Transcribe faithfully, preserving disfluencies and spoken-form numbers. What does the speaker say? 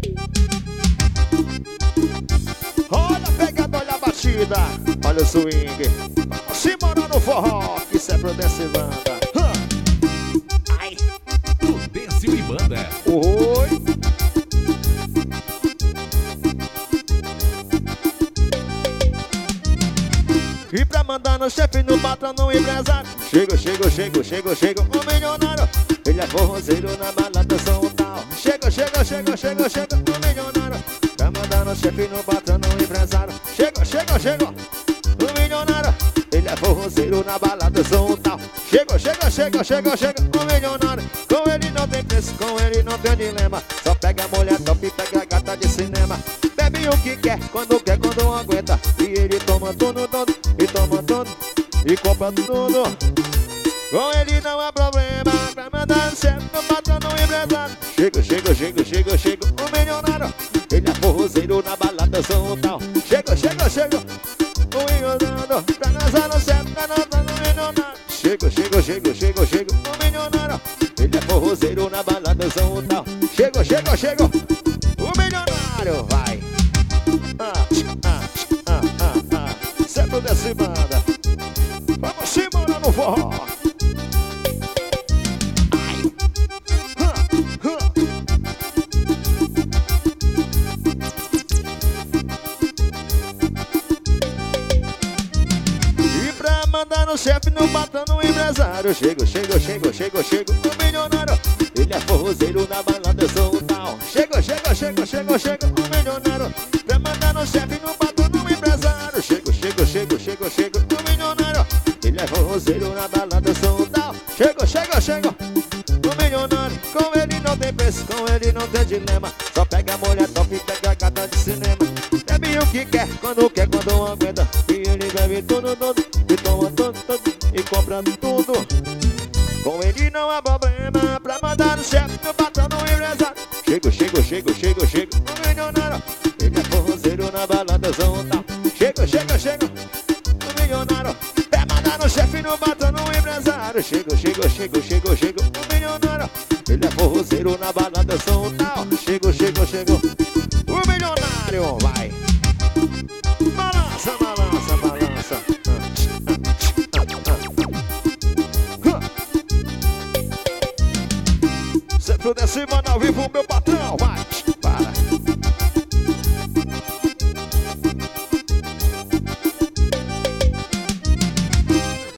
Olha a pegada, olha a batida, olha o swing. Se morar no forró, que isso é Prudência e Banda. Ai, Prudência e Banda. Oi. E pra mandar no chefe, no patrão, no empresário. Chego, chego, chego, chego, chego, um milionário. Ele é forrozeiro na balada São Tal. Chego, chego, chego, chego, chego, um milionário. Pra mandar no chefe, no patrão, no empresário. Chego, chego, chego, um milionário. Ele é forrozeiro na balada São Tal. Chego, chego, chego, chego, chego, um milionário. Com ele não tem preço, com ele não tem dilema. Só pega a mulher top e pega a gata de cinema. Bebe o que quer, quando quer, quando não aguenta. E ele toma tudo, tudo, e toma tudo, e compra tudo. Com ele não há problema, pra mandar certo no patrão, no empresário. Chego, chego, chego, chego, chego, um milionário. Ele é forrozeiro na balada São Tal. Chego, chego, chego, um milionário. Pra casar no certo, pra não tá no milionário. Chego, chego, chego, chego, chego, um milionário. Ele é forrozeiro na balada São Tal. Chego, chego, chego, um milionário, vai. Ah, ah, ah, ah, ah. Certo desse banda. Vamos se morar no forró. Ai. Ah, ah. E pra mandar no chefe, no patrão, no empresário. Chego, chego, chego, chego, chego, um milionário. Ele é forrozeiro na balada São Tal. Chego, chego, chego, chego, chego, um milionário. Pra mandar no chefe, no patrão, no empresário. Chego, chego, chego, chego, chego, um milionário. Ele é forrozeiro na balada São Tal. Chego, chego, chego, um milionário. Com ele não tem preço, com ele não tem dilema. Só pega a mulher top e pega a gata de cinema. Bebe o que quer, quando quer, quando não aguenta. E ele bebe tudo, tudo, e toma tudo, tudo, e compra tudo. Com ele não há problema, pra mandar no chefe, no patrão, no empresário. Chego, chego, chego, chego, chego, um milionário. Ele é forrozeiro na balada São Tal. Chego, chego, chego, um milionário. Pra mandar no chefe, no patrão, no empresário. Chego, chego, chego, chego, chego, um milionário. Ele é forrozeiro na balada São Tal. Chego, chego, chego, um milionário, vai. Balança, balança, balança. Sempre desse mano ao vivo, meu patrão.